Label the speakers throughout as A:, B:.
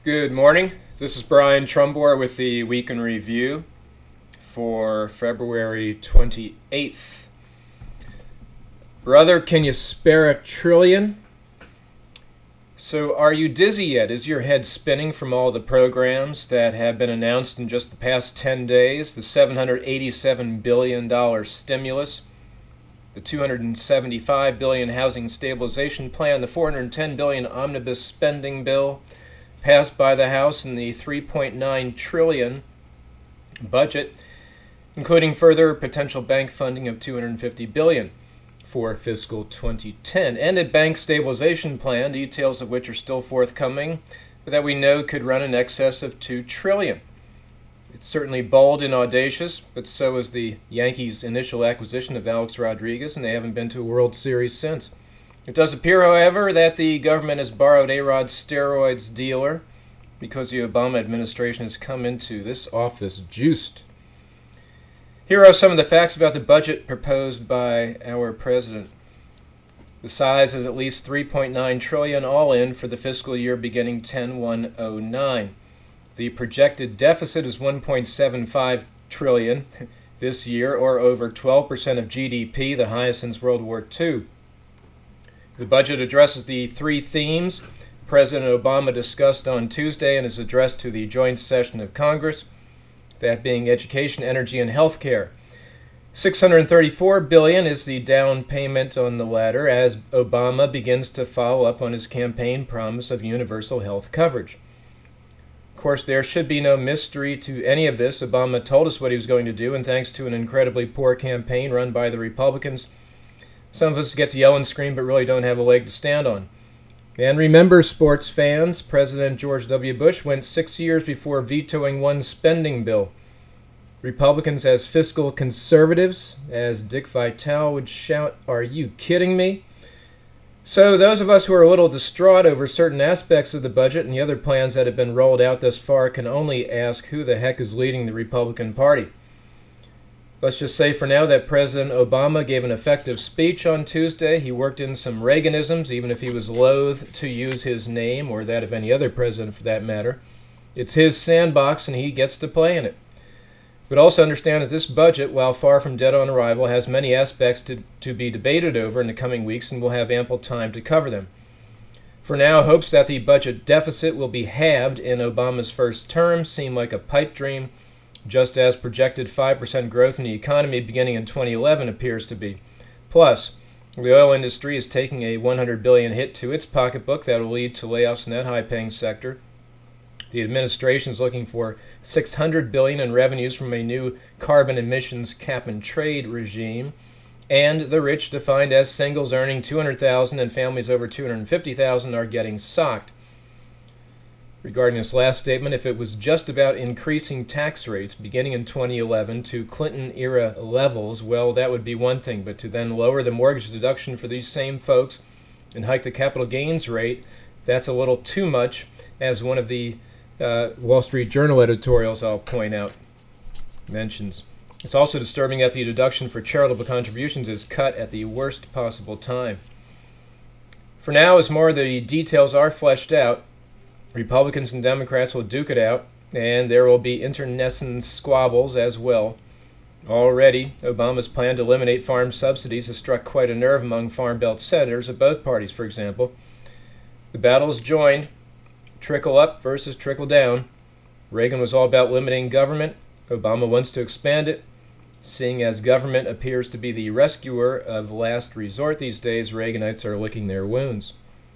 A: Good morning. This is Brian Trumbore with the Week in Review for February 28th. Brother, can you spare a trillion? So, are you dizzy yet? Is your head spinning from all the programs that have been announced in just the past 10 days? The $787 billion stimulus, the $275 billion housing stabilization plan, the $410 billion omnibus spending bill, passed by the House, in the $3.9 trillion budget, including further potential bank funding of $250 billion for fiscal 2010, and a bank stabilization plan, details of which are still forthcoming, but that we know could run in excess of $2 trillion. It's certainly bold and audacious, but so is the Yankees' initial acquisition of Alex Rodriguez, and they haven't been to a World Series since. It does appear, however, that the government has borrowed A-Rod's steroids dealer because the Obama administration has come into this office juiced. Here are some of the facts about the budget proposed by our president. The size is at least $3.9 trillion all in for the fiscal year beginning 10/1/09. The projected deficit is $1.75 trillion this year, or over 12% of GDP, the highest since World War II. The budget addresses the three themes President Obama discussed on Tuesday in his address to the joint session of Congress, that being education, energy, and health care. $634 billion is the down payment on the latter as Obama begins to follow up on his campaign promise of universal health coverage. Of course, there should be no mystery to any of this. Obama told us what he was going to do, and thanks to an incredibly poor campaign run by the Republicans, some of us get to yell and scream but really don't have a leg to stand on. And remember, sports fans, President George W. Bush went 6 years before vetoing one spending bill. Republicans as fiscal conservatives, as Dick Vitale would shout, "Are you kidding me?" So those of us who are a little distraught over certain aspects of the budget and the other plans that have been rolled out thus far can only ask who the heck is leading the Republican Party. Let's just say for now that President Obama gave an effective speech on Tuesday. He worked in some Reaganisms, even if he was loath to use his name, or that of any other president for that matter. It's his sandbox and he gets to play in it. But also understand that this budget, while far from dead on arrival, has many aspects to be debated over in the coming weeks, and we'll have ample time to cover them. For now, hopes that the budget deficit will be halved in Obama's first term seem like a pipe dream, just as projected 5% growth in the economy beginning in 2011 appears to be. Plus, the oil industry is taking a $100 billion hit to its pocketbook that will lead to layoffs in that high-paying sector. The administration is looking for $600 billion in revenues from a new carbon emissions cap-and-trade regime, and the rich, defined as singles earning $200,000 and families over $250,000, are getting socked. Regarding this last statement, if it was just about increasing tax rates beginning in 2011 to Clinton-era levels, well, that would be one thing. But to then lower the mortgage deduction for these same folks and hike the capital gains rate, that's a little too much, as one of the Wall Street Journal editorials, I'll point out, mentions. It's also disturbing that the deduction for charitable contributions is cut at the worst possible time. For now, as more of the details are fleshed out, Republicans and Democrats will duke it out, and there will be internecine squabbles as well. Already, Obama's plan to eliminate farm subsidies has struck quite a nerve among Farm Belt senators of both parties, for example. The battle is joined, trickle up versus trickle down. Reagan was all about limiting government. Obama wants to expand it. Seeing as government appears to be the rescuer of last resort these days, Reaganites are licking their wounds.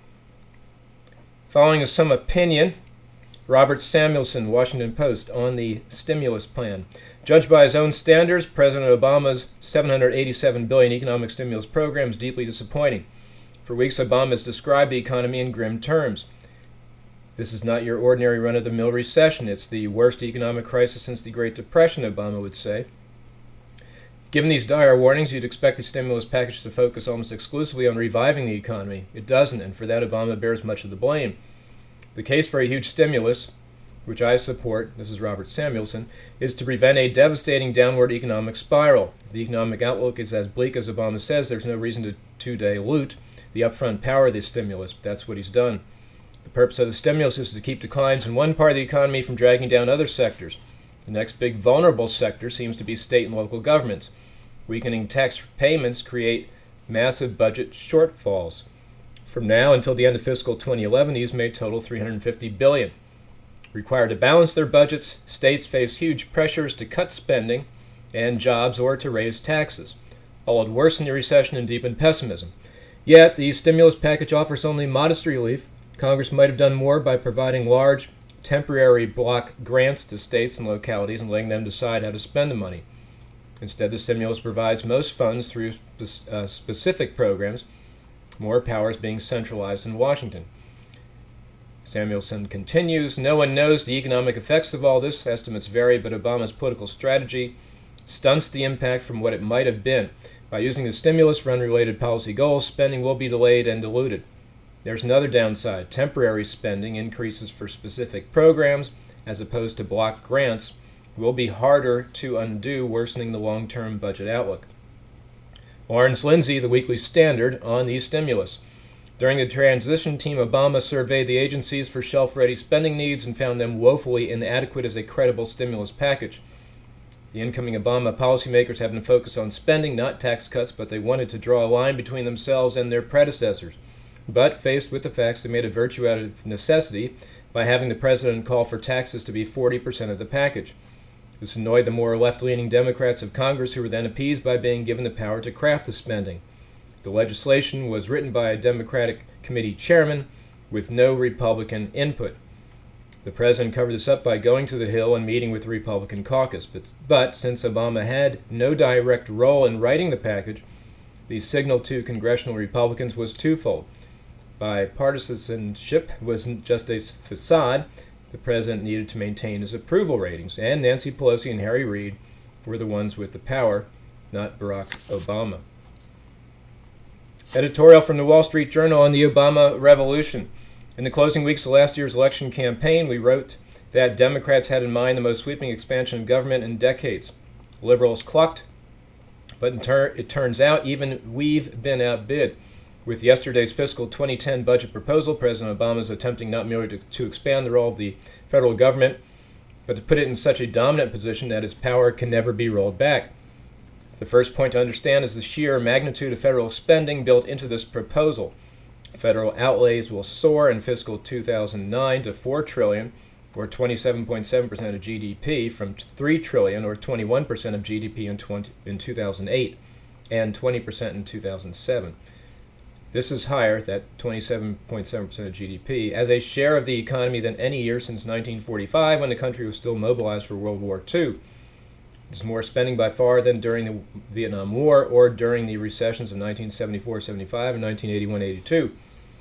A: Following is some opinion. Robert Samuelson, Washington Post, on the stimulus plan. Judged by his own standards, President Obama's $787 billion economic stimulus program is deeply disappointing. For weeks, Obama has described the economy in grim terms. This is not your ordinary run-of-the-mill recession. It's the worst economic crisis since the Great Depression, Obama would say. Given these dire warnings, you'd expect the stimulus package to focus almost exclusively on reviving the economy. It doesn't, and for that, Obama bears much of the blame. The case for a huge stimulus, which I support, this is Robert Samuelson, is to prevent a devastating downward economic spiral. If the economic outlook is as bleak as Obama says, there's no reason to dilute the upfront power of this stimulus. That's what he's done. The purpose of the stimulus is to keep declines in one part of the economy from dragging down other sectors. The next big vulnerable sector seems to be state and local governments. Weakening tax payments create massive budget shortfalls. From now until the end of fiscal 2011, these may total $350 billion. Required to balance their budgets, states face huge pressures to cut spending and jobs or to raise taxes. All would worsen the recession and deepen pessimism. Yet, the stimulus package offers only modest relief. Congress might have done more by providing large, temporary block grants to states and localities and letting them decide how to spend the money. Instead, the stimulus provides most funds through specific programs, more powers being centralized in Washington. Samuelson continues, no one knows the economic effects of all this. Estimates vary, but Obama's political strategy stunts the impact from what it might have been. By using the stimulus for unrelated policy goals, spending will be delayed and diluted. There's another downside. Temporary spending increases for specific programs, as opposed to block grants, will be harder to undo, worsening the long-term budget outlook. Lawrence Lindsay, The Weekly Standard, on the stimulus. During the transition, Team Obama surveyed the agencies for shelf-ready spending needs and found them woefully inadequate as a credible stimulus package. The incoming Obama policymakers have been focused on spending, not tax cuts, but they wanted to draw a line between themselves and their predecessors. But faced with the facts, they made a virtue out of necessity by having the president call for taxes to be 40% of the package. This annoyed the more left-leaning Democrats of Congress, who were then appeased by being given the power to craft the spending. The legislation was written by a Democratic committee chairman with no Republican input. The president covered this up by going to the Hill and meeting with the Republican caucus. But since Obama had no direct role in writing the package, the signal to congressional Republicans was twofold. Bipartisanship wasn't just a facade. The president needed to maintain his approval ratings, and Nancy Pelosi and Harry Reid were the ones with the power, not Barack Obama. Editorial from the Wall Street Journal on the Obama Revolution. In the closing weeks of last year's election campaign, we wrote that Democrats had in mind the most sweeping expansion of government in decades. Liberals clucked, but it turns out even we've been outbid. With yesterday's fiscal 2010 budget proposal, President Obama is attempting not merely to expand the role of the federal government, but to put it in such a dominant position that its power can never be rolled back. The first point to understand is the sheer magnitude of federal spending built into this proposal. Federal outlays will soar in fiscal 2009 to $4 trillion, or 27.7% of GDP, from $3 trillion, or 21% of GDP in 2008, and 20% in 2007. This is higher, that 27.7% of GDP, as a share of the economy than any year since 1945, when the country was still mobilized for World War II. It's more spending by far than during the Vietnam War or during the recessions of 1974-75 and 1981-82.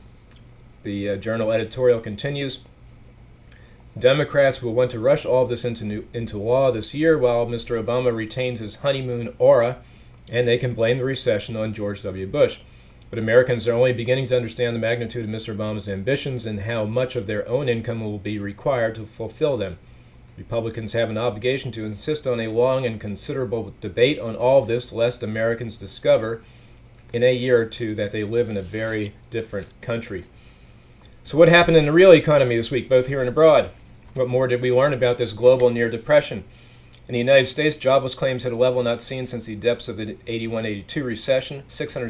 A: The journal editorial continues, Democrats will want to rush all of this into law this year while Mr. Obama retains his honeymoon aura, and they can blame the recession on George W. Bush. But Americans are only beginning to understand the magnitude of Mr. Obama's ambitions and how much of their own income will be required to fulfill them. Republicans have an obligation to insist on a long and considerable debate on all of this, lest Americans discover in a year or two that they live in a very different country. So what happened in the real economy this week, both here and abroad? What more did we learn about this global near depression? In the United States, jobless claims hit a level not seen since the depths of the 81-82 recession,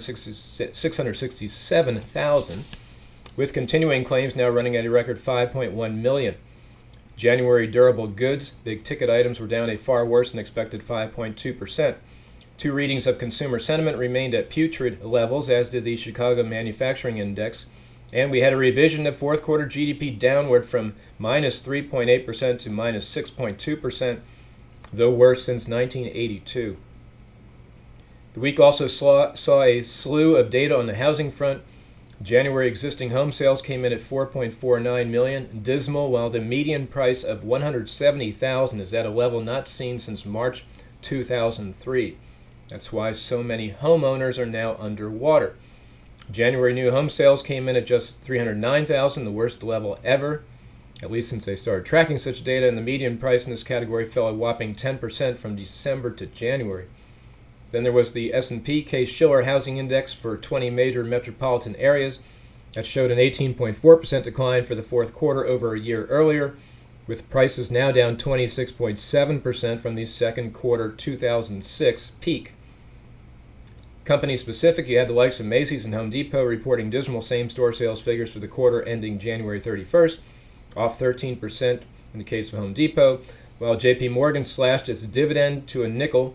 A: 667,000, with continuing claims now running at a record 5.1 million. January durable goods, big ticket items, were down a far worse than expected 5.2%. Two readings of consumer sentiment remained at putrid levels, as did the Chicago Manufacturing Index, and we had a revision of fourth quarter GDP downward from minus 3.8% to minus 6.2%, though worse since 1982. The week also saw a slew of data on the housing front. January existing home sales came in at 4.49 million, dismal, while the median price of 170,000 is at a level not seen since March 2003. That's why so many homeowners are now underwater. January new home sales came in at just 309,000, the worst level ever, at least since they started tracking such data, and the median price in this category fell a whopping 10% from December to January. Then there was the S&P Case-Shiller Housing Index for 20 major metropolitan areas. That showed an 18.4% decline for the fourth quarter over a year earlier, with prices now down 26.7% from the second quarter 2006 peak. Company specific, you had the likes of Macy's and Home Depot reporting dismal same-store sales figures for the quarter ending January 31st, off 13% in the case of Home Depot, while JP Morgan slashed its dividend to a nickel,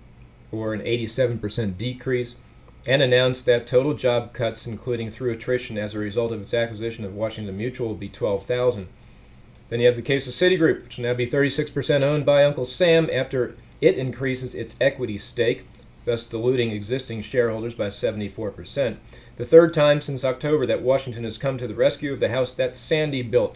A: or an 87% decrease, and announced that total job cuts, including through attrition as a result of its acquisition of Washington Mutual, will be 12,000. Then you have the case of Citigroup, which will now be 36% owned by Uncle Sam after it increases its equity stake, thus diluting existing shareholders by 74%. The third time since October that Washington has come to the rescue of the house that Sandy built.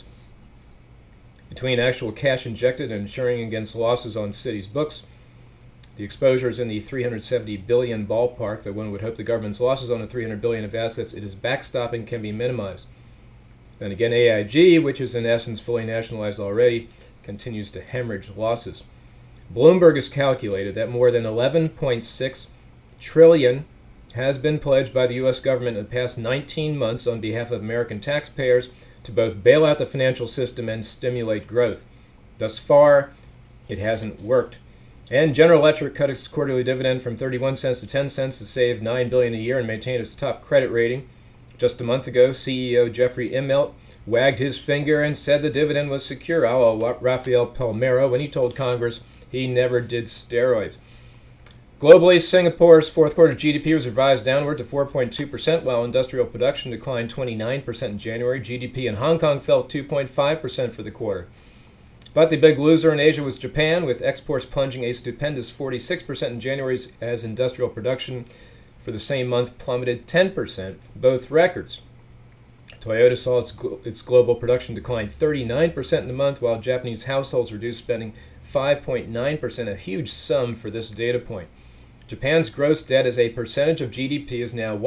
A: Between actual cash injected and insuring against losses on Citi's books, the exposure is in the $370 billion ballpark, though one would hope the government's losses on the $300 billion of assets it is backstopping can be minimized. Then again, AIG, which is in essence fully nationalized already, continues to hemorrhage losses. Bloomberg has calculated that more than $11.6 trillion has been pledged by the U.S. government in the past 19 months on behalf of American taxpayers to both bail out the financial system and stimulate growth. Thus far, it hasn't worked. And General Electric cut its quarterly dividend from 31 cents to 10 cents to save $9 billion a year and maintain its top credit rating. Just a month ago, CEO Jeffrey Immelt wagged his finger and said the dividend was secure, a la Rafael Palmero, when he told Congress he never did steroids. Globally, Singapore's fourth quarter GDP was revised downward to 4.2%, while industrial production declined 29% in January. GDP in Hong Kong fell 2.5% for the quarter. But the big loser in Asia was Japan, with exports plunging a stupendous 46% in January as industrial production for the same month plummeted 10%, both records. Toyota saw its global production decline 39% in the month, while Japanese households reduced spending 5.9%, a huge sum for this data point. Japan's gross debt as a percentage of GDP is now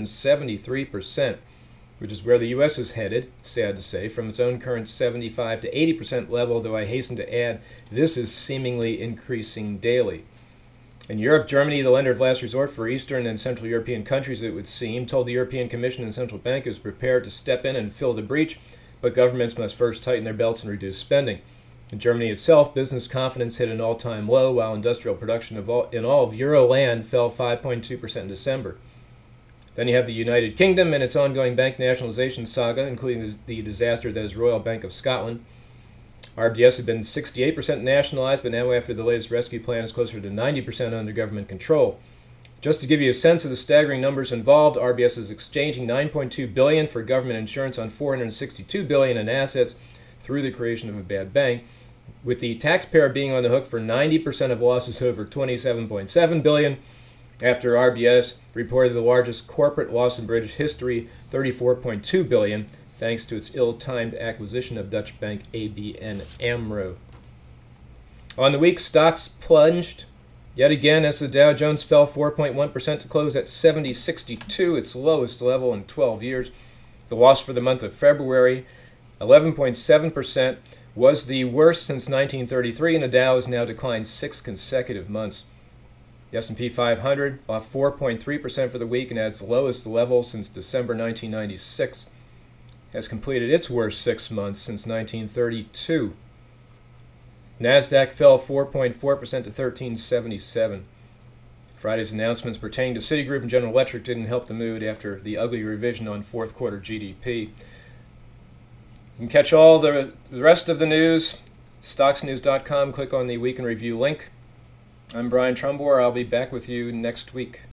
A: 173%, which is where the U.S. is headed, sad to say, from its own current 75 to 80% level, though I hasten to add this is seemingly increasing daily. In Europe, Germany, the lender of last resort for Eastern and Central European countries, it would seem, told the European Commission and Central Bank it was prepared to step in and fill the breach, but governments must first tighten their belts and reduce spending. In Germany itself, business confidence hit an all-time low, while industrial production in all of Euroland fell 5.2% in December. Then you have the United Kingdom and its ongoing bank nationalization saga, including the disaster that is Royal Bank of Scotland. RBS had been 68% nationalized, but now after the latest rescue plan is closer to 90% under government control. Just to give you a sense of the staggering numbers involved, RBS is exchanging $9.2 billion for government insurance on $462 billion in assets through the creation of a bad bank, with the taxpayer being on the hook for 90% of losses over $27.7 billion, after RBS reported the largest corporate loss in British history, $34.2 billion, thanks to its ill-timed acquisition of Dutch bank ABN AMRO. On the week, stocks plunged yet again as the Dow Jones fell 4.1% to close at 7062, its lowest level in 12 years. The loss for the month of February, 11.7%, was the worst since 1933, and the Dow has now declined 6 consecutive months. The S&P 500 off 4.3% for the week and at its lowest level since December 1996. Has completed its worst 6 months since 1932. NASDAQ fell 4.4% to 1377. Friday's announcements pertaining to Citigroup and General Electric didn't help the mood after the ugly revision on fourth quarter GDP. You can catch all the rest of the news at stocksnews.com. Click on the Week in Review link. I'm Brian Trumbore. I'll be back with you next week.